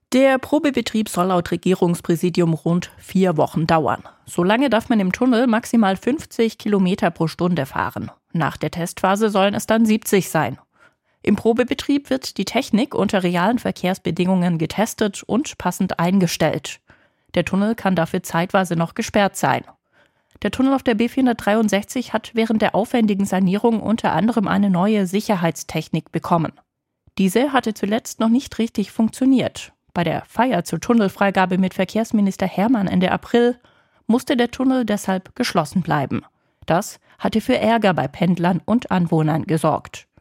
Der Probebetrieb soll laut Regierungspräsidium rund 4 Wochen dauern. So lange darf man im Tunnel maximal 50 Kilometer pro Stunde fahren. Nach der Testphase sollen es dann 70 sein. Im Probebetrieb wird die Technik unter realen Verkehrsbedingungen getestet und passend eingestellt. Der Tunnel kann dafür zeitweise noch gesperrt sein. Der Tunnel auf der B463 hat während der aufwendigen Sanierung unter anderem eine neue Sicherheitstechnik bekommen. Diese hatte zuletzt noch nicht richtig funktioniert. Bei der Feier zur Tunnelfreigabe mit Verkehrsminister Hermann Ende April musste der Tunnel deshalb geschlossen bleiben. Das hatte für Ärger bei Pendlern und Anwohnern gesorgt.